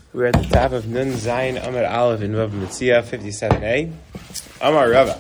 We're at the top of Nun Zayin Amar Aleph in Vav Metzia 57a. Amar Rava.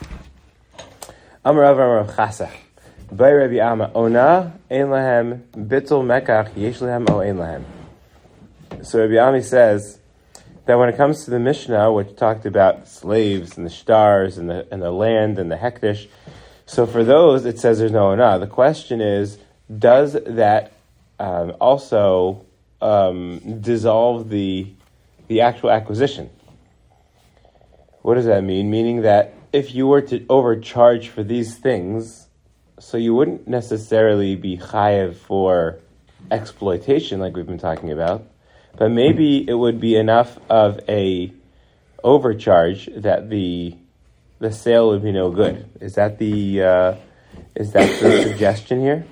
Amar Rava Amar Chasa. By Rabbi Amma Ona Ein Lahem Bittul Mekach Yesh Lahem O Ein Lahem. So Rabbi Ami says that when it comes to the Mishnah, which talked about slaves and the stars and the land and the hektish, so for those it says there's no Ona. The question is, does that also dissolve the actual acquisition? What does that mean? Meaning that if you were to overcharge for these things, so you wouldn't necessarily be chayev for exploitation like we've been talking about, but maybe it would be enough of a overcharge that the sale would be no good. Is that the suggestion here?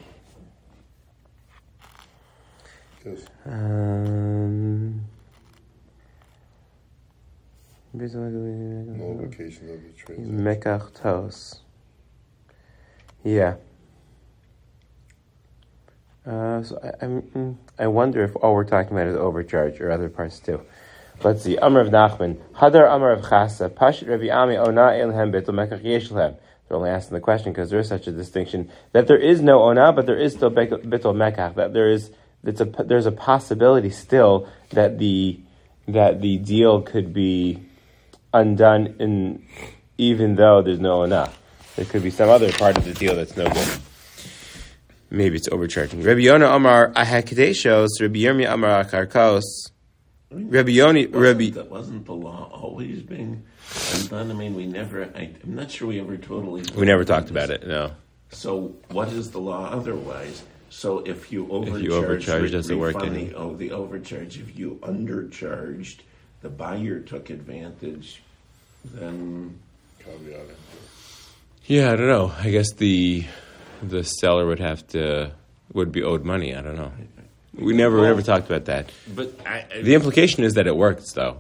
Yes. No vacation of the transaction. Mekach tos. Yeah. So I wonder if all we're talking about is overcharge or other parts too. Let's see. Amar of Nachman. Hadar Amar of Chasa. Pashit Rabbi Ami Ona Elhem Betul Mekach Yesh Lahem. They're only asking the question because there is such a distinction that there is no Ona, but there is still Betul Mekach. That there's a possibility still that the deal could be undone even though there's no Ona. There could be some other part of the deal that's no good. Maybe it's overcharging. Rabbi Yonah Amar Ahakdeshos, Rabbi Yirmiyah Amar Akarkos. Rabbi Yoni, wasn't the law always being undone? I mean, I'm not sure we ever totally... We never talked about it, no. So what is the law otherwise? So if you overcharge, does it work? The overcharge. If you undercharged, the buyer took advantage, then... Yeah, I don't know. I guess the seller would be owed money. I don't know. We never talked about that. But the implication is that it works, though.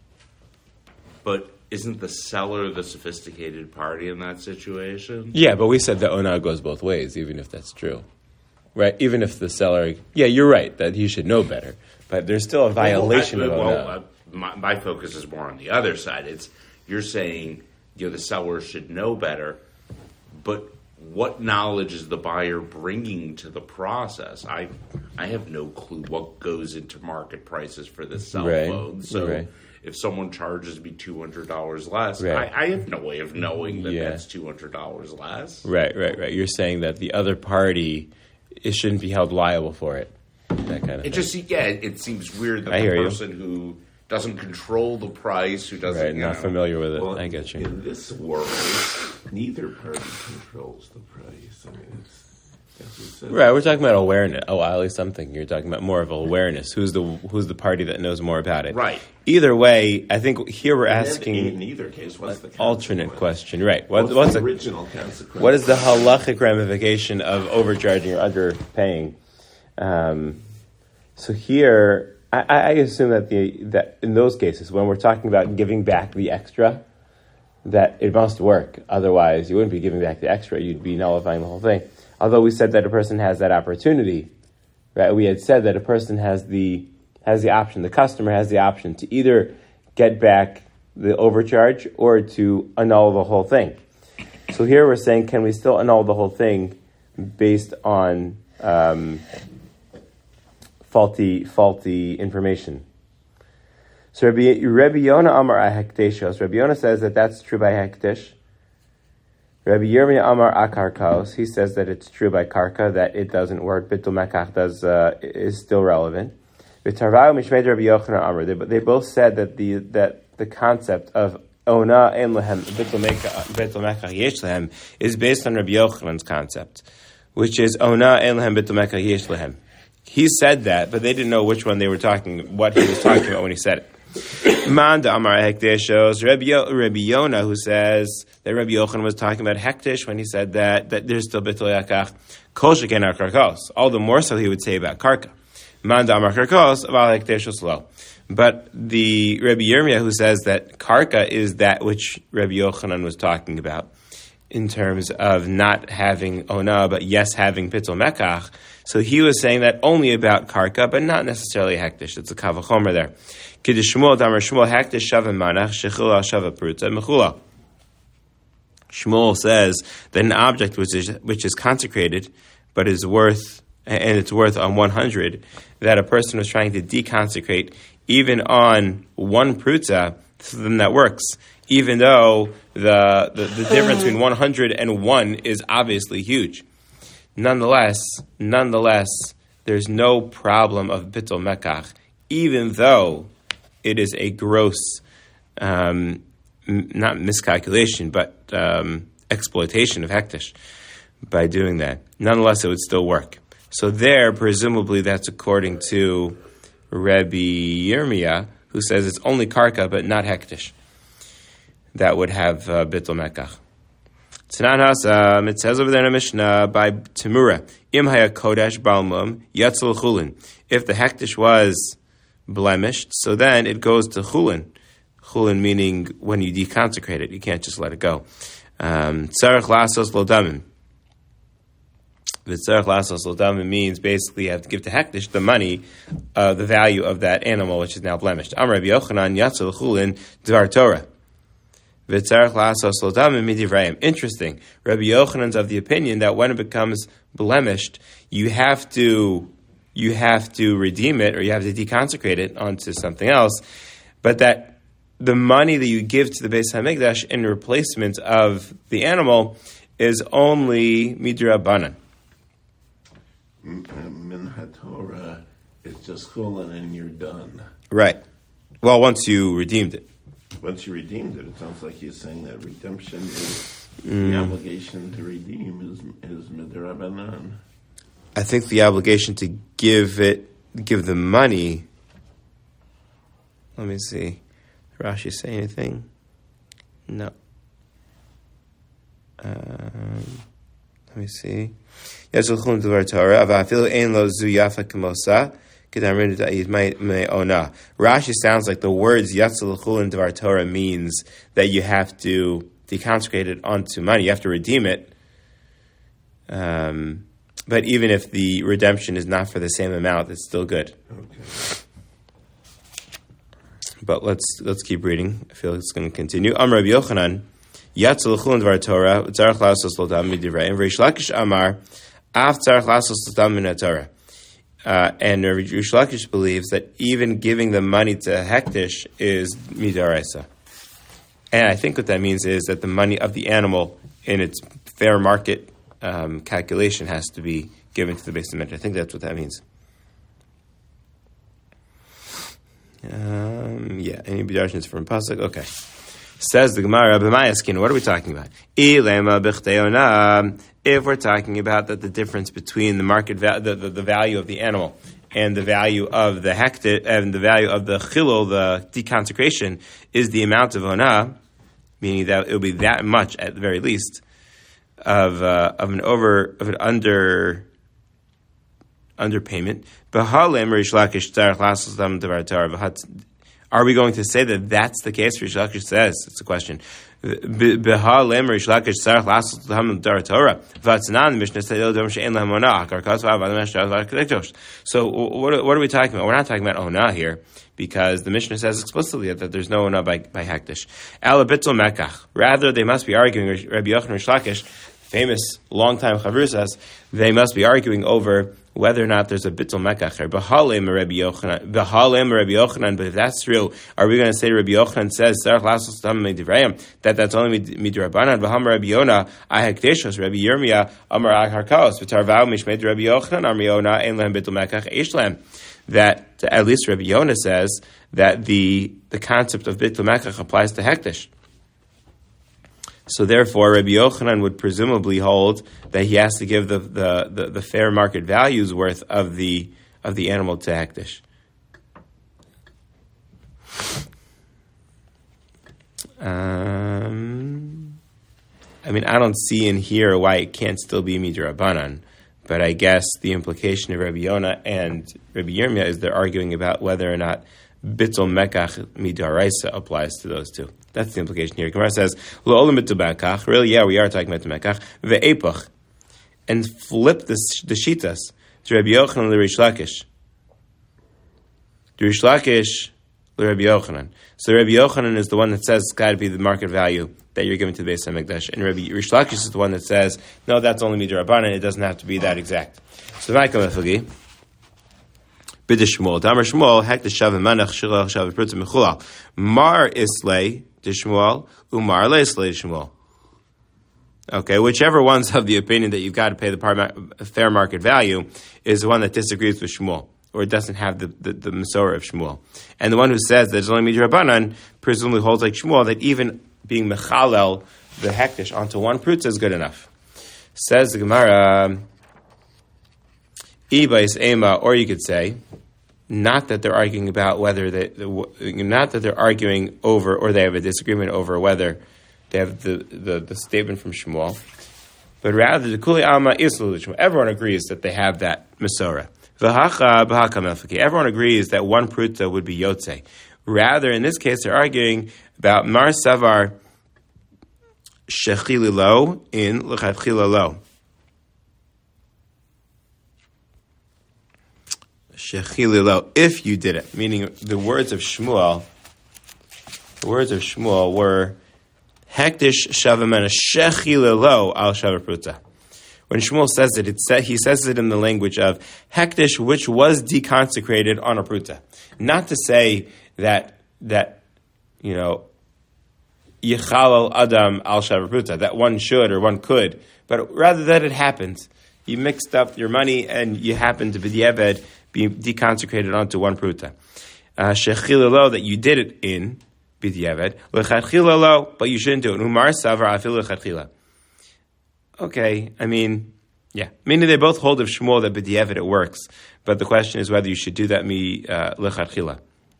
But isn't the seller the sophisticated party in that situation? Yeah, but we said that Ona goes both ways, even if that's true. Right? Even if the seller... Yeah, you're right, that he should know better. But there's still a violation of Ona. My focus is more on the other side. You're saying the seller should know better, but what knowledge is the buyer bringing to the process? I have no clue what goes into market prices for this cell phone. So if someone charges me $200 less, I have no way of knowing that that's $200 less. Right. You're saying that the other party, it shouldn't be held liable for it. That kind of thing. It seems weird that the person who doesn't control the price, who doesn't... not familiar with it. Well, I get you. In this world, neither party controls the price. I mean, we're talking about awareness. Oh, at least I'm thinking you're talking about more of awareness. Who's the party that knows more about it? Right. Either way, I think here we're asking... In either case, what's the alternate question? Right. What's the original consequence? What is the halachic ramification of overcharging or underpaying? So here... I assume that in those cases, when we're talking about giving back the extra, that it must work. Otherwise, you wouldn't be giving back the extra. You'd be nullifying the whole thing. Although we said that a person has that opportunity, right? We had said that a person has the option. The customer has the option to either get back the overcharge or to annul the whole thing. So here we're saying, can we still annul the whole thing based on... faulty information. So Rabbi Yonah Amar Ahakdeshos. Rabbi Yonah says that that's true by Hektish. Rabbi Yirmiyah Amar Akarkos. He says that it's true by Karka, that it doesn't work. Bitul Mekach is still relevant. V'tarvayu Mishmei Rabbi Yochanan Amar. They both said that the concept of Ona Ein Lahem Bitul Mekach Yesh Lahem is based on Rabbi Yochanan's concept, which is Ona Ein Lahem Bitul Mekach Yesh Lahem. He said that, but they didn't know which one they were what he was talking about when he said it. Manda Amar Hekdeshos, Rabbi Yonah, who says that Rabbi Yochanan was talking about Hektish when he said that there's still Bitul Yakach, Kol Sheken Karkos. All the more so he would say about Karka. Manda Amar Karkos, Aval Hekdeshos Lo. But the Rabbi Yirmiyah, who says that Karka is that which Rabbi Yochanan was talking about, in terms of not having Ona, but yes having Bitul Mekach, So he was saying that only about karka, but not necessarily hektish. It's a kavachomer there. Shmuel says that an object which is consecrated, but is worth, and it's worth on 100, that a person was trying to deconsecrate, even on one prutza, so then that works. Even though the difference between 100 and 1 is obviously huge. Nonetheless, there's no problem of bittul mekach, even though it is a gross, not miscalculation, but exploitation of hektish by doing that. Nonetheless, it would still work. So there, presumably, that's according to Rabbi Yirmiyah, who says it's only karka, but not hektish. That would have bittul mekach. It says over there in the Mishnah by Temura, Im haya kodesh balmum yatzal chulin. If the hektish was blemished, so then it goes to chulin. Chulin meaning when you deconsecrate it, you can't just let it go. Tzarech lasos lo damim. The tzarech lasos lo damim means basically you have to give to hektish the money, the value of that animal which is now blemished. Amar Rabbi Yochanan yatzal chulin dvar Torah. Interesting. Rabbi Yochanan's of the opinion that when it becomes blemished, you have to redeem it, or you have to deconsecrate it onto something else, but that the money that you give to the Beis HaMikdash in replacement of the animal is only midrabanan. Min HaTorah, it's just chulin and you're done. Right. Well, once you redeemed it. Once you redeemed it, it sounds like you're saying that redemption is the obligation to redeem is midrabanan. I think the obligation to give the money. Let me see. Rashi say anything? No. Let me see. Rashi sounds like the words Yatzal Chulin Dvar Torah means that you have to deconsecrate it onto money. You have to redeem it. But even if the redemption is not for the same amount, it's still good. Okay. But let's keep reading. I feel like it's going to continue. Amar Rabbi Yochanan, Yatzal Chulin Dvar Torah, Tzarech Lasos Lo Dam Midivrei, and Reish Lakish Amar, Af Tzarech Lasos Lo Dam Min Torah. And Reish Lakish believes that even giving the money to hektish is midaraisa. And I think what that means is that the money of the animal in its fair market calculation has to be given to the Beis HaMikdash. I think that's what that means. Any bidarshins from Pasuk? Okay. Says the Gemara, B'mayaskin, what are we talking about? If we're talking about that the difference between the market the value of the animal and the value of the hektish and the value of the chilul, the deconsecration, is the amount of onah, meaning that it will be that much at the very least of an underpayment. Are we going to say that that's the case? Reish Lakish says, it's a question. So what are we talking about? We're not talking about onah here, because the Mishnah says explicitly that there's no onah by hektish. Rather, they must be arguing, Rabbi Yochanan and Reish Lakish, famous long-time chavur says, they must be arguing over whether or not there's a bittul mekach here. B'halem Rabbi Yochanan, but if that's true, are we going to say Rabbi Yochanan says that that's only midrabanan? V'ham Rabbi Yonah ahekdeshos Rabbi Yirmiyah amar acharkaos v'tarvau mishmei Rabbi Yochanan amar Yonah ein lehem bittul mekach eishlem. That at least Rabbi Yonah says that the concept of bittul mekach applies to hektish. So therefore, Rabbi Yochanan would presumably hold that he has to give the fair market values worth of the animal to hektish. I don't see in here why it can't still be midrabanan, but I guess the implication of Rabbi Yonah and Rabbi Yirmiyah is they're arguing about whether or not bittul mekach midaraisa applies to those two. That's the implication here. Gemara says, "Lo'olam bittul mekach." Really, yeah, we are talking about the mekach. Ve'epach, and flip the shitas. to Rabbi Yochanan l'Rish Lakish. To Rish Lakish l'Rabbi Yochanan. So Rabbi Yochanan is the one that says it's got to be the market value that you're giving to the Beis HaMikdash. And Rabbi Rish Lakish is the one that says, no, that's only midrabanan, it doesn't have to be that exact. So Michael Mefagi, B'dish Shmuel, Damar Shmuel, Hek D'Shav Manach Shilach Shav Pritza Mechulal, Mar Islay D'Shmuel, Umar Leislay D'Shmuel. Okay, whichever one's of the opinion that you've got to pay the fair market value is the one that disagrees with Shmuel, or it doesn't have the Masorah of Shmuel. And the one who says that it's only midrabanan presumably holds like Shmuel, that even being mechalel the hektish onto one prutza is good enough. Says the Gemara, Ibais Ema, or you could say, not that they're arguing about whether not that they're arguing over, or they have a disagreement over whether they have the statement from Shmuel, but rather the Kuli Alma Islu Shmuel. Everyone agrees that they have that Masorah. Everyone agrees that one pruta would be yotze. Rather, in this case, they're arguing about mar savar shechili lo in l'chadchila lo. Shechili lo, if you did it, meaning the words of Shmuel were hektish shavamena shechili lo al shavar pruta. When Shmuel says it, he says it in the language of hektish, which was deconsecrated on a pruta. Not to say that yichalal adam al shavar pruta, that one should or one could, but rather that it happened. You mixed up your money and you happened to be deconsecrated onto one pruta. Shechilalo, that you did it in b'diavad, lechatchilalo, but you shouldn't do it. Umar savar afil lechatchila. Okay, I mean, yeah. Meaning they both hold of Shmuel that b'diavad it works, but the question is whether you should do that lechatchila.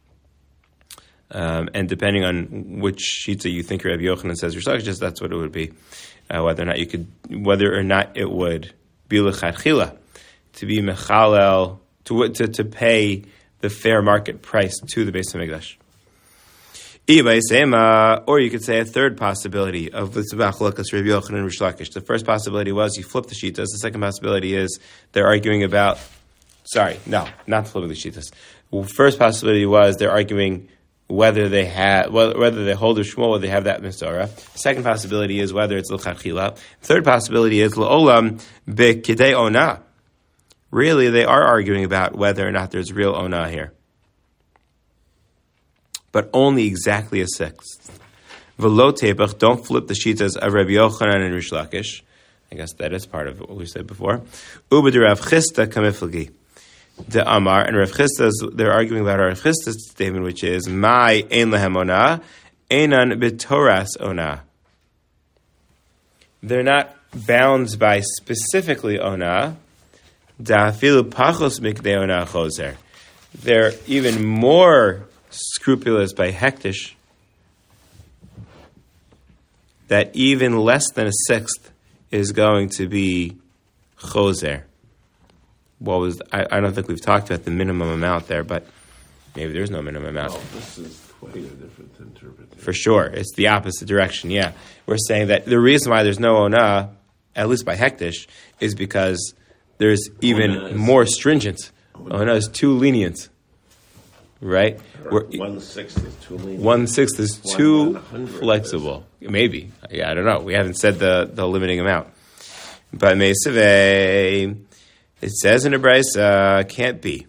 And depending on which shitza you think Rabbi Yochanan says Rish Lakish, that's what it would be. Whether or not it would be lechatchila, to be mechalel, to pay the fair market price to the Beis HaMikdash. Or you could say a third possibility of the Tzibach Rabbi Yochanan and Rish Lakish. The first possibility was you flip the shittas. The second possibility is they're arguing about. Sorry, no, not flipping the shittas. First possibility was they're arguing whether they hold of Shmuel, whether they have that Masorah. Second possibility is whether it's l'chadchila. Third possibility is l'olam b'kidei ona. Really, they are arguing about whether or not there's real ona here, but only exactly a sixth. V'lo tepach, don't flip the shitas of Rabbi Yochanan and Rish Lakish. I guess that is part of what we said before. Uba de Rav Chisda kamiflagi. The Amar and Rav Chisda, they're arguing about Rav Chisda's statement, which is my ein lehem ona, einan b'toras ona. They're not bound by specifically ona. Da'afilu pachos mikdei ona choser. They're even more scrupulous by hektish, that even less than a sixth is going to be choser. I don't think we've talked about the minimum amount there, but maybe there's no minimum amount. Well, this is quite a different interpretation. For sure. It's the opposite direction, yeah. We're saying that the reason why there's no ona, at least by hektish, is because there's even more stringent. Ona is too lenient. Right? 1/6 is too lenient. 1/6 is too flexible. Maybe. Yeah, I don't know. We haven't said the limiting amount. But Meisaveh, it says in the Brisa, can't be.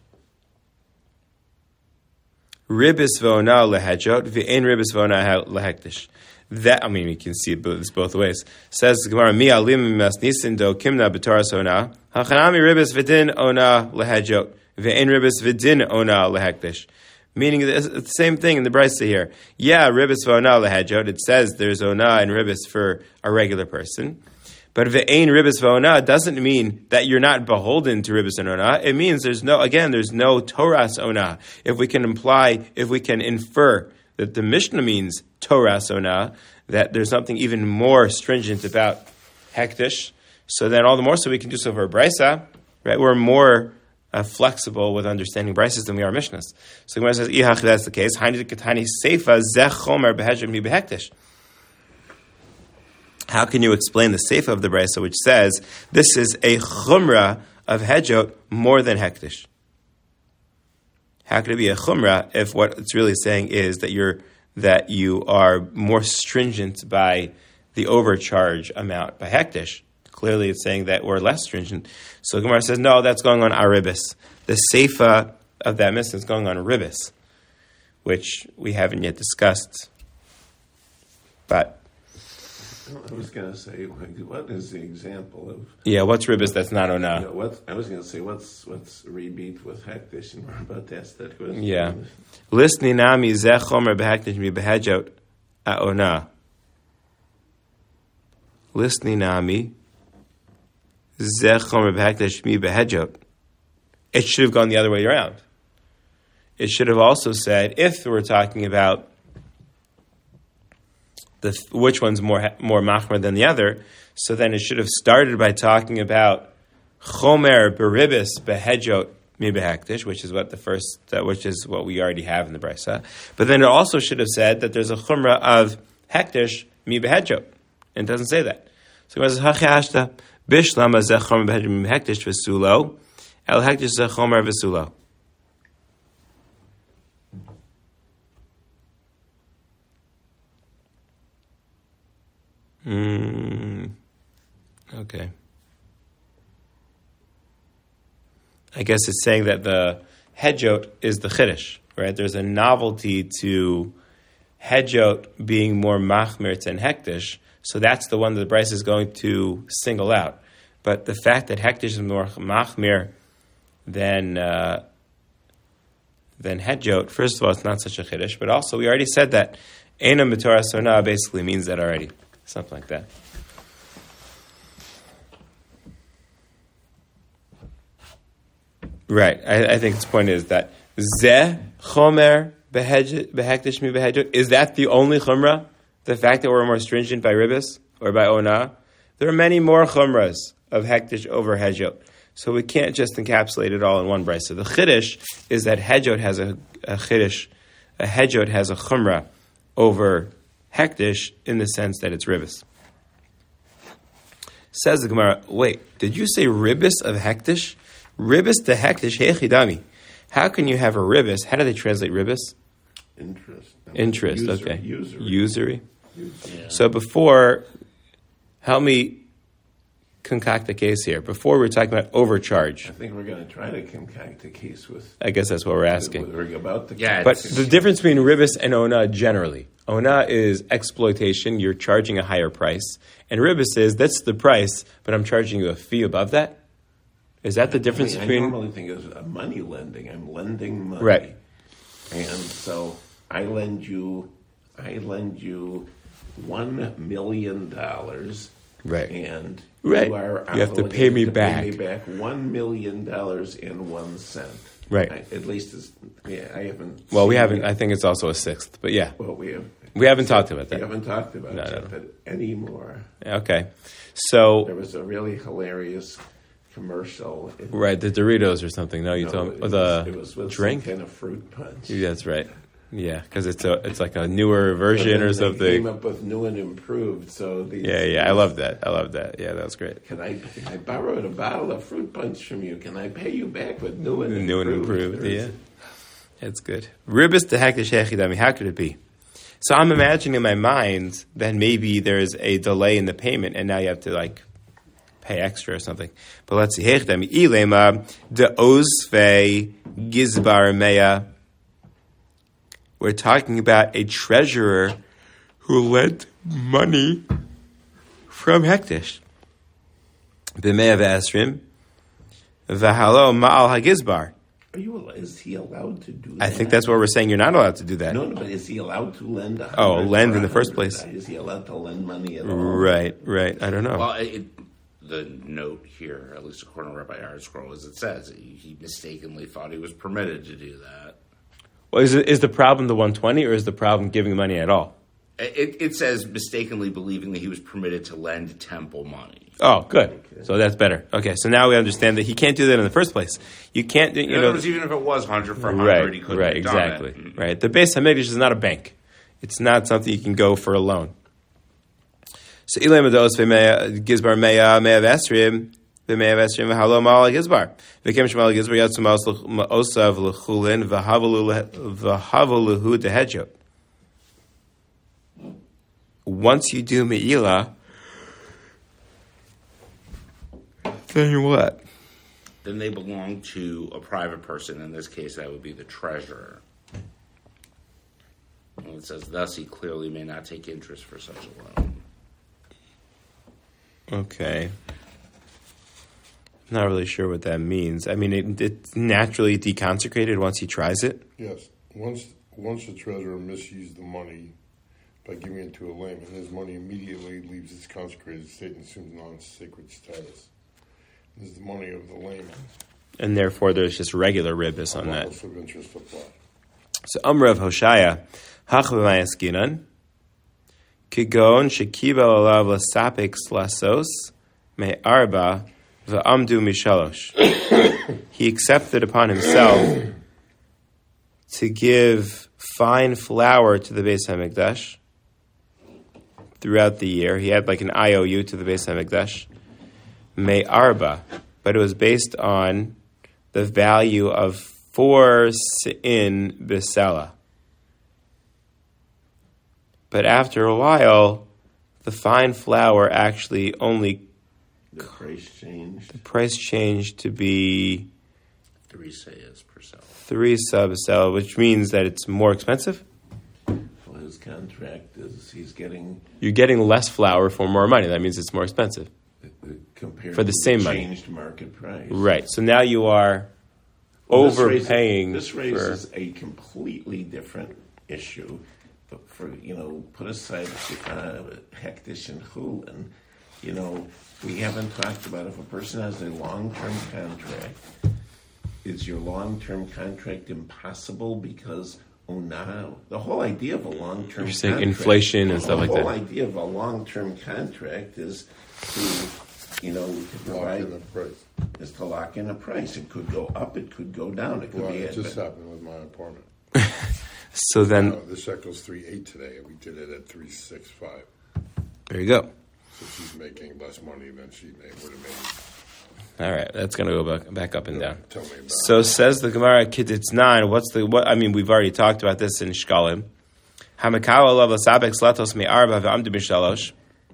Ribis v'ona lehedjot, v'ein ribis v'ona lehektish. That, I mean, we can see this both ways. Says the Gemara, mi alim mas nisin do kimna b'toras ona, hachanami ribis v'din ona lehedjot, v'ein ribis v'din ona lehektish. Meaning, it's the same thing in the Brisa here. Yeah, ribis v'ona lehedjot, it says there's ona and ribis for a regular person. But ve'ein ribis v'ona doesn't mean that you're not beholden to ribis and ona. It means there's no Toras ona. If we can infer that the Mishnah means Toras ona, that there's something even more stringent about hektish, so then all the more so we can do so for a brisa, right? We're more flexible with understanding brises than we are Mishnahs. So Gemara says, "Ihach, that's the case. Haini katani seifa zech chomer behedjed mi behektish." How can you explain the Seifa of the Brisa, which says this is a chumrah of hedjot more than hektish. How could it be a chumrah if what it's really saying is that you are more stringent by the overcharge amount by hektish? Clearly, it's saying that we're less stringent. So Gemara says, no, that's going on aribis. The seifa of that mishnah is going on ribis, which we haven't yet discussed. But I was going to say, what is the example of? Yeah, what's ribis that's not ona? I was going to say, what's rebeat with hektish, and we're about to ask that question. Yeah. Listening nami zeh chomer behektish mi behedjot ona. Listening nami zeh chomer behektish mi behedjot. It should have gone the other way around. It should have also said, if we're talking about which one's more machmer than the other, so then it should have started by talking about chomer beribis behedjot mi behektish, which is what we already have in the brisa. But then it also should have said that there's a chumrah of hektish mi behedjot, and it doesn't say that. So it says hachashta bishlama zeh chomer behedjot mi behektish v'sulo el hektish zeh chomer v'sulo. Okay. I guess it's saying that the hedjot is the chiddush, right? There's a novelty to hedjot being more machmir than hektish, so that's the one that the Bryce is going to single out. But the fact that hektish is more machmir than hedjot, first of all, it's not such a chiddush, but also we already said that Eina Mitorah Sona basically means that already. Something like that. Right. I think its point is that Zeh Chomer Behektish Mi Behedjot, is that the only chumrah? The fact that we're more stringent by ribis or by ona? There are many more chumras of hektish over hedjot. So we can't just encapsulate it all in one brisa. The chiddush is that hedjot has a chiddush, a hedjot has a chumrah over hektish in the sense that it's ribis. Says the Gemara, wait, did you say ribis of hektish? Ribis to hektish, hechidami. How can you have a ribis? How do they translate ribis? Interest, okay. Usury. Yeah. So before, help me concoct a case here. Before we were talking about overcharge. I think we're going to try to concoct a case with... I guess that's what we're asking. About the but the difference between ribis and ona generally. Ona is exploitation, you're charging a higher price. And ribis is, that's the price, but I'm charging you a fee above that? Is that the difference between... I normally think of money lending. I'm lending money. Right. And so I lend you $1 million. Right. And right. You are you have to pay me back. Pay me back $1 million and 1 cent. Right. At least, I haven't. Well, we haven't. I think it's also a sixth, but yeah. Well, we haven't talked about that. We haven't talked about it anymore. Okay, so there was a really hilarious commercial. Right, the Doritos or something. No, you told me it was with drink, some kind of fruit punch. Yeah, that's right. Yeah, because it's like a newer version or something. They came up with new and improved. So I love that. Yeah, that was great. Can I borrowed a bottle of fruit punch from you? Can I pay you back with new and improved? Yeah, that's good. Ribis to hektish hechidami. How could it be? So I'm imagining in my mind that maybe there's a delay in the payment, and now you have to pay extra or something. But let's see. Hechidami ilema de ozfe gizbar meya. We're talking about a treasurer who lent money from hektish. B'meya ve'esrim v'halo ma'al hagizbar. Is he allowed to do that? I think that's what we're saying. You're not allowed to do that. No, but is he allowed to lend? Lend in the first place. Is he allowed to lend money at all? Right. I don't know. Well, the note here, at least according to Rabbi ArtScroll, as it says, he mistakenly thought he was permitted to do that. Well, is the problem the 120 or is the problem giving money at all? It says mistakenly believing that he was permitted to lend temple money. Oh, good. Okay. So that's better. Okay, so now we understand that he can't do that in the first place. You can't, even if it was 100 for 100, he couldn't have done exactly. It. Right, the Beis HaMikdash is not a bank. It's not something you can go for a loan. So Ilay Mados Gizbar Meya Vesrim v'me'avesrim v'halo ma'al gizbar. V'kem shemal gizbar yatsu ma'osav l'chulin v'havaluhu dehedjot. Once you do me'ilah, then what? Then they belong to a private person. In this case, that would be the treasurer. And it says, thus he clearly may not take interest for such a loan. Okay. Not really sure what that means. I mean, it's naturally deconsecrated once he tries it? Yes. Once the treasurer misused the money by giving it to a layman, his money immediately leaves its consecrated state and assumes non-sacred status. This is the money of the layman. And therefore, there's just regular ribbis on that. Loss of interest apply. So, Amrav Hoshaya, Hachvamayaskinan, Kigon Shekiva Olav Lasapik Slasos, Me Arba, V'amdu Mishalosh. He accepted upon himself to give fine flour to the Beis HaMikdash throughout the year. He had like an IOU to the Beis HaMikdash. Me Arba, but it was based on the value of 4 se'in besela. But after a while, the fine flour actually only... The price changed to be... 3 sayas per cell. 3 sub-cell, which means that it's more expensive? Well, his contract is You're getting less flour for more money. That means it's more expensive. Compared for the to same the money. Changed market price. Right. So now you are overpaying. This raises a completely different issue. But put aside hektish and chulin, we haven't talked about if a person has a long-term contract, is your long-term contract impossible because the whole idea of a long-term You're saying contract, inflation and stuff like that. The whole idea of a long-term contract is to provide Lock in the price. Is to lock in a price. It could go up, it could go down, it could Well, be it just happened with my apartment. So then, The shekel's 3.8 today, and we did it at 3.65. there you go. So she's making less money than she would have made. All right, that's going to go back up and down. Tell me about So says the Gemara, Kidditz 9. I mean, we've already talked about this in Shkalim. Hamakawa lav lasabek slatos me'arba v'amdu b'shalosh.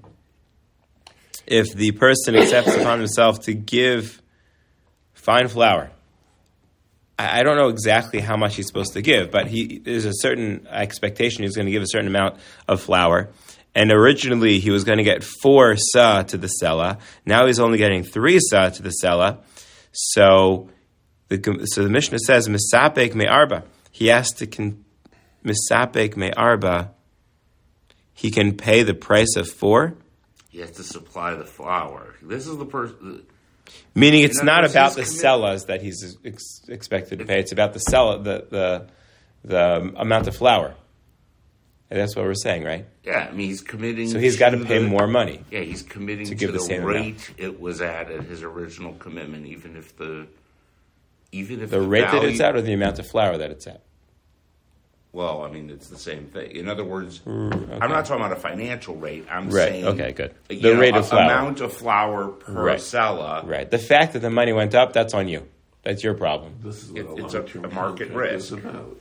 If the person accepts upon himself to give fine flour, I don't know exactly how much he's supposed to give, but there's a certain expectation he's going to give a certain amount of flour. And originally he was going to get 4 sa to the sela. Now he's only getting 3 sa to the sela. So the Mishnah says, Misapek me'arba. He has to Misapek me'arba. He can pay the price of 4. He has to supply the flour. This is the person. Meaning it's not about the sellas that he's expected to pay. It's about the sella, the amount of flour. And that's what we're saying, right? Yeah, I mean, he's committing. So he's got to pay more money. Yeah, he's committing to give the same rate amount. it was at his original commitment, even if the rate that it's at, or the amount of flour that it's at. Well, I mean, it's the same thing. In other words, okay. I'm not talking about a financial rate. I'm Right. saying, Okay, good. The rate of flour. Amount of flour per sella. Right. The fact that the money went up, that's on you. That's your problem. This is what It's long-term a market contract risk. is about.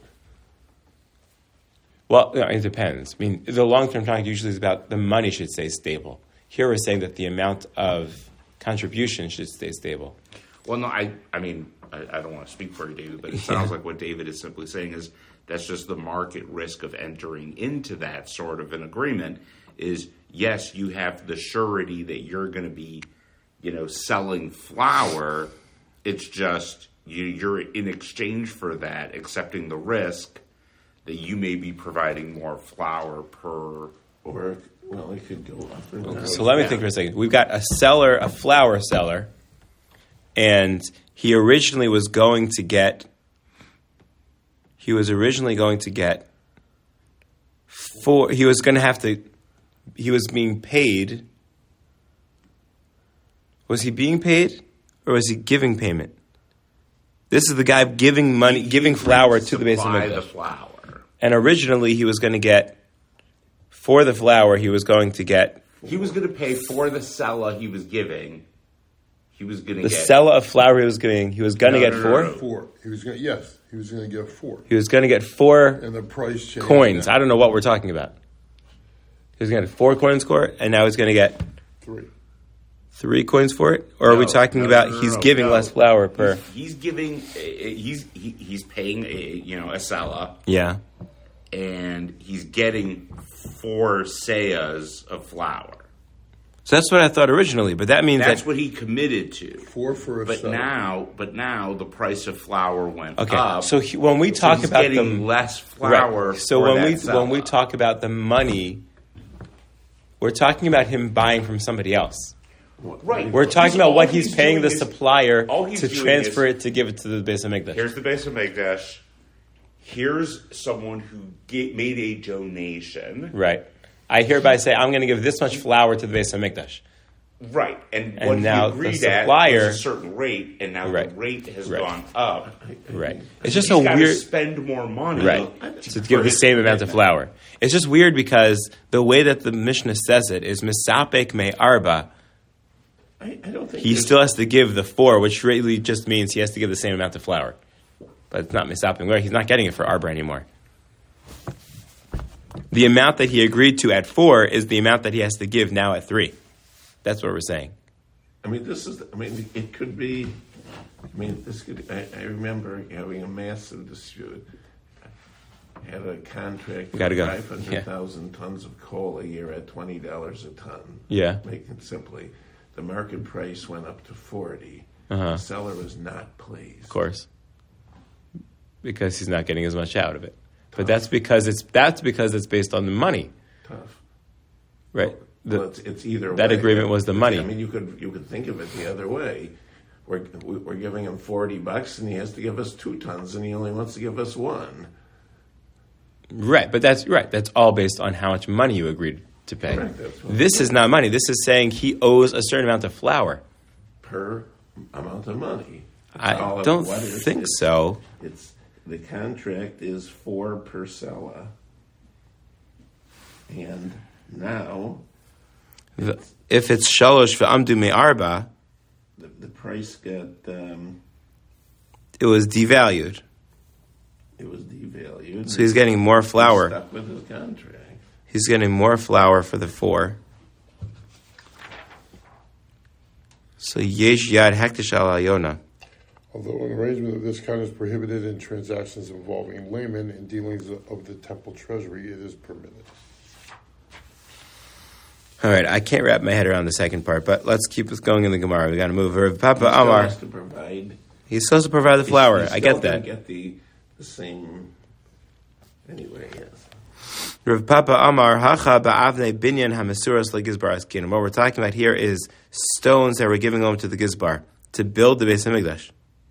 Well, it depends. I mean, the long-term contract usually is about the money should stay stable. Here we're saying that the amount of contribution should stay stable. Well, no, I mean, I don't want to speak for you, David, but it sounds like what David is simply saying is that's just the market risk of entering into that sort of an agreement is, yes, you have the surety that you're going to be, selling flour. It's just you're in exchange for that, accepting the risk that you may be providing more flour per... Or, well, it could go up or down. So let me think for a second. We've got a flour seller, and he was originally going to get 4. He was being paid. Was he being paid, or was he giving payment? This is the guy giving flour to the Beis Supply HaMikdash. the flour. And originally he was going to get, for the flour, he was going to get... He was going to pay for the sella he was giving. he was going to The get seller of flour he was going to get no, 4? no. 4. He was going to get 4. He was going to get 4 And the price changed. coins. I don't know what we're talking about. He was going to get 4 coins for it, and now he's going to get 3. 3 coins for it? Or are we talking about he's giving less flour per... He's giving. He's paying a seller, Yeah. and he's getting 4 seahs of flour. So that's what I thought originally, but that means That's that... what he committed to. 4 for a But seller. now the price of flour went Okay, up. so when we talk he's about getting less flour. Right. So for when that we seller. talk about the money, we're talking about him buying from somebody else. right, We're talking about all what he's paying the doing is- supplier all he's to doing transfer is- it to give it to the Beis HaMikdash. Here's the Beis HaMikdash. Here's someone who made a donation. Right. I hereby say I'm going to give this much flour to the Beis HaMikdash. Right, and And what now he agreed the at supplier- was a certain rate, and now Right. the rate has Right. gone up. Right. It's just He's a gotta weird... spend more money, Right. To give the same amount of flour. It's just weird because the way that the Mishnah says it is Misapek me arba. I don't think He this- still has to give the 4, which really just means he has to give the same amount of flour. But it's not Misapek. He's not getting it for arba anymore. The amount that he agreed to at 4 is the amount that he has to give now at 3. That's what we're saying. I mean, it could be. I remember having a massive dispute. I had a contract for Gotta go. 500,000 tons of coal a year at $20 a ton. Yeah. Making it simply, the market price went up to 40. Uh-huh. The seller was not pleased. Of course. Because he's not getting as much out of it. But that's because it's based on the money. Tough. Right. Well, it's either that way. agreement was the money. I mean, you could think of it the other way. We're giving him $40, and he has to give us 2 tons, and he only wants to give us 1. Right, but that's right. That's all based on how much money you agreed to pay. Correct, that's what- This is not money. This is saying he owes a certain amount of flour. Per amount of money. I All of don't what is- think so. It's the contract is 4 per seller, and now If it's shalosh v'amdu me'arba, the price got it was devalued. it was devalued. So he's getting more He's flour. stuck with his contract. He's getting more flour for the 4. So yesh yad hektish al ayona. Although an arrangement of this kind is prohibited in transactions involving laymen and dealings of the temple treasury, it is permitted. All right, I can't wrap my head around the second part, but let's keep this going in the Gemara. We got to move. Rav Papa He still Amar. has to provide. He's supposed to provide the flour. He's I still get gonna that. Get the same. Anyway, yes. Rav Papa Amar Hacha ba'avnei binyan hamasuras legizbar askin. What we're talking about here is stones that we're giving over to the gizbar to build the Beis Hamikdash.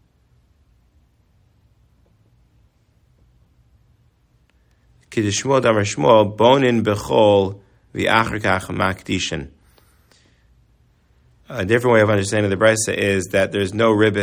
Kiddushmo damar Shmuel bonin bechol v'achrikach makdishin. A different way of understanding the brisa is that there's no ribis,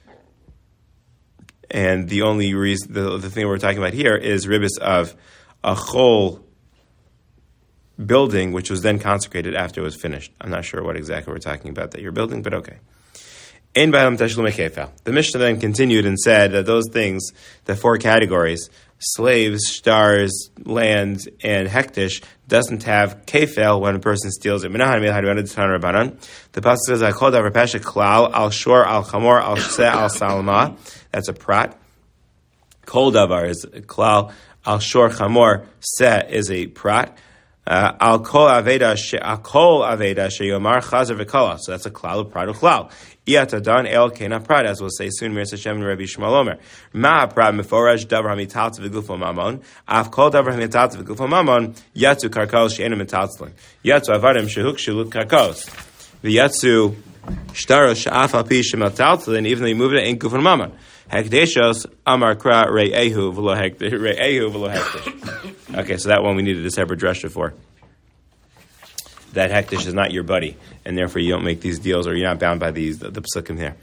and the only reason, the thing we're talking about here is ribis of a chol building, which was then consecrated after it was finished. I'm not sure what exactly we're talking about that you're building, but okay. In Ba'am Tashlumei Kefel. The Mishnah then continued and said that those things, the 4 categories, slaves, stars, land, and hektish, doesn't have kefel when a person steals it. The pasuk says, "I called over pasha klal al shor al chamor al se al salma." That's a prat. Kol davar is a klal al shor chamor se is a prat. Al kol aveda sheyomar chazer v'kala. So that's a klal of prat klal. Iyatadan el kena prat, as we'll say soon. Mir Hashem and Rabbi Shmuel Omer. Ma prat meforaj davar hamitalz v'gufo mamon. Af kol davar hamitalz v'gufo mamon. Yatzu karkos she'enu mitalzlin. Yatzu avadim shehuk shelu karkos. V'yatzu shtaro she'af al pi shemitalzlin. Even though you move it in gufo mamon. Hekdeshos amar kra re'ehu v'lo hekdesh. Okay, so that one we needed a separate drasha for. That hektish is not your buddy, and therefore you don't make these deals, or you're not bound by these the psukim here.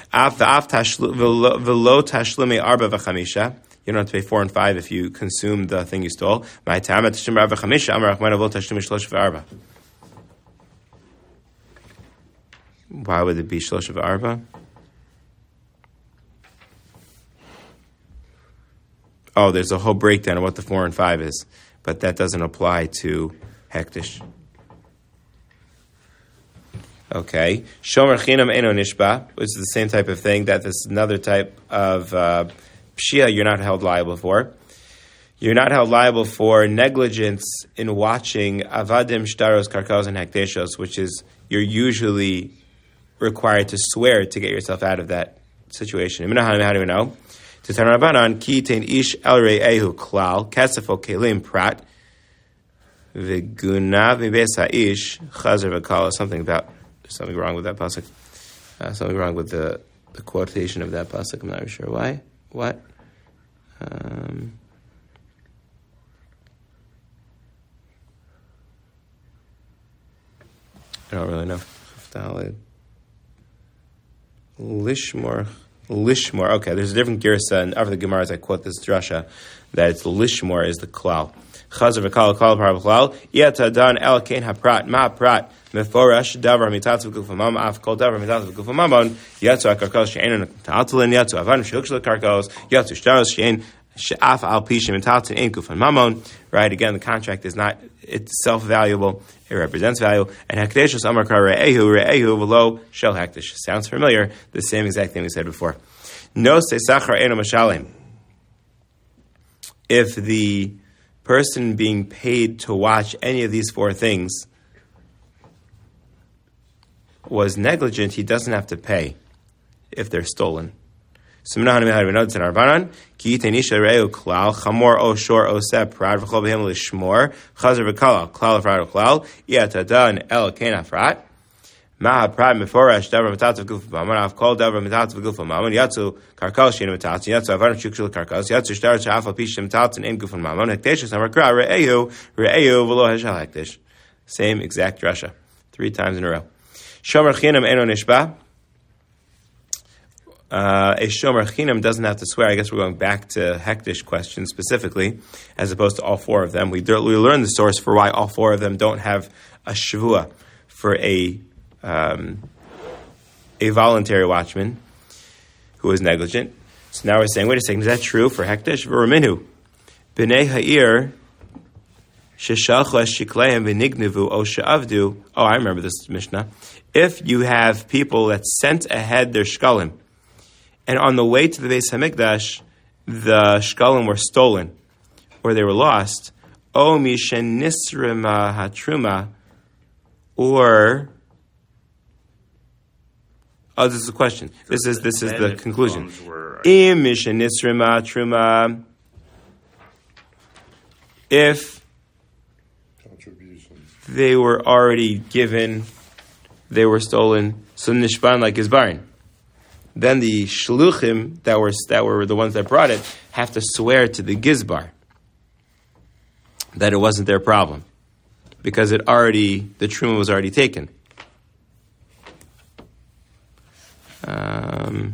V'lo tashlumi arba v'chamisha. You don't have to pay 4 and 5 if you consume the thing you stole. My time at tashlim arba v'chamisha amar achmana v'lo tashlumi shlosh v'arba. Why would it be Shlosh of Arba? Oh, there's a whole breakdown of what the 4 and 5 is, but that doesn't apply to Hektish. Okay. Shomer Chinam Eno Nishba, which is the same type of thing. That is another type of Pshia you're not held liable for. You're not held liable for negligence in watching Avadim, Shtaros, Karkos, and Hakteshos, which is you're usually required to swear to get yourself out of that situation. How do we know? To turn Rabbanan, Ki Tein Ish El Re'ehu Klal, Kesefo Kelim Prat, V'gunav Mibes Ha'ish, Chazer V'kala, something wrong with that pasuk. Something wrong with the quotation of that pasuk. I'm not sure why. What? I don't really know. Lishmor. Okay, there's a different girsa in other Gemaras. I quote this drasha that it's Lishmor is the klal. Chazer v'kal par klal. Yatadan el kein haprat ma prat meforash davar mitatz v'gufamam af kol davar mitatz v'gufamamon yatzu akarkos she'enon ta'atlin yatzu avan sheyukshel karkos yatzu shtaros she'en she'af al pishim mitatz ein gufamamon. Right, again, the contract is not itself valuable. It represents value. And Hekdeshus Amar Kar Re'ehu v'lo shel Hekdesh. Sounds familiar. The same exact thing we said before. No se sachar eno mashalim. If the person being paid to watch any of these 4 things was negligent, he doesn't have to pay if they're stolen. So we know in Arbanan, Ki Tenisha Re'u Klal, Chamor O Shor O Sep, Prad V'chol B'hem L'Shmor, Chazer V'kala, Klal V'rad Klal, Yatadan El Ken Afrat, Maha Prad Meforash, Davra Metatz V'guf V'maman, Av Kol Davra Metatz V'guf V'maman, Yatsu Karkal Shein Metatz, Yatsu Avan Shukshul Karkal, Yatsu Shtar Sha'af Al Pish Metatz, and Ein Guf V'maman, Hekdesh, Samar Kra, Re'ehu V'lo Heshal Hekdesh. Same exact Rasha. 3 times in a row. Shomer Chinam Eno Nishba. A Shomer Chinam doesn't have to swear. I guess we're going back to Hektish question specifically, as opposed to all 4 of them. We learned the source for why all 4 of them don't have a Shavua for a voluntary watchman who is negligent. So now we're saying, wait a second, is that true for Hektish? V'raminu. B'nei ha'ir sheshalchu es-shikleim v'nignevu o she'avdu. Oh, I remember this Mishnah. If you have people that sent ahead their shkalim, and on the way to the Beis Hamikdash, the shkalim were stolen, or they were lost. O mishenisrima hatruma, or this is the question. This is the conclusion. Im mishenisrima hatruma, if they were already given, they were stolen, so nishban like Gizbarin. Then the shluchim that were the ones that brought it have to swear to the gizbar that it wasn't their problem because the truma was already taken. Im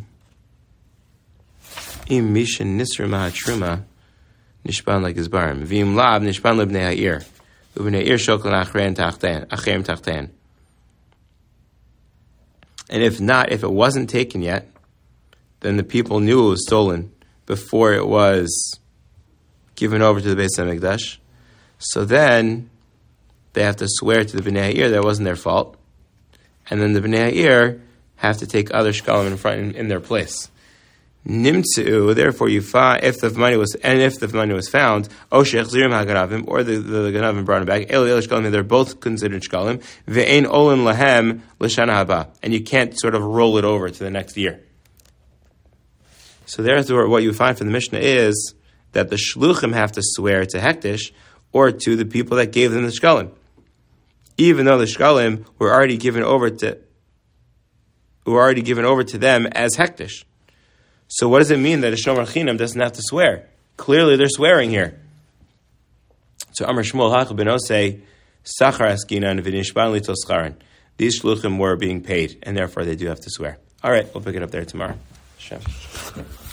mishin nisr mahatruma nishban like gizbarim v'im lab nishban lebnei ha'ir ubnei ha'ir shoklan achreim tachtan. And if not, if it wasn't taken yet, then the people knew it was stolen before it was given over to the Beis Hamikdash. So then they have to swear to the Bnei Ha'ir that it wasn't their fault. And then the Bnei Ha'ir have to take other shkalim in their place. Nimtzu, therefore you find, if the money was found, O shechzirim haganavim, or the ganavim brought it back, they're both considered shkalim, ve'ein olin lahem l'shana haba, and you can't sort of roll it over to the next year. So therefore, what you find from the Mishnah is that the shluchim have to swear to Hektish, or to the people that gave them the shkalim, even though the shkalim were already given over to them as Hektish. So what does it mean that a Shomer Chinam doesn't have to swear? Clearly they're swearing here. So Amar Shmuel Hach ben Osei, Sachar Askinan v'nishban litos charan. These shluchim were being paid, and therefore they do have to swear. All right, we'll pick it up there tomorrow. Hashem.